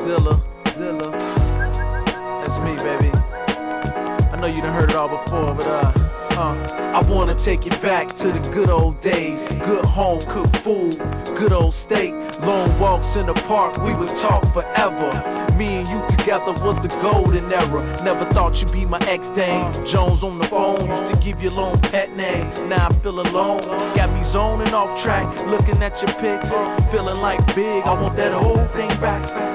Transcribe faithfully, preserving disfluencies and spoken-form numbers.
Zilla, Zilla. That's me, baby. I know you done heard it all before, but uh, uh, I wanna take it back to the good old days. Good home cooked food, good old steak, long walks in the park, we would talk forever. Me and you together was the golden era. Never thought you'd be my ex-dame. Jones on the phone, used to give you a long pet name. Now I feel alone, got me zoning off track, looking at your pics, feeling like big. I want that whole thing back.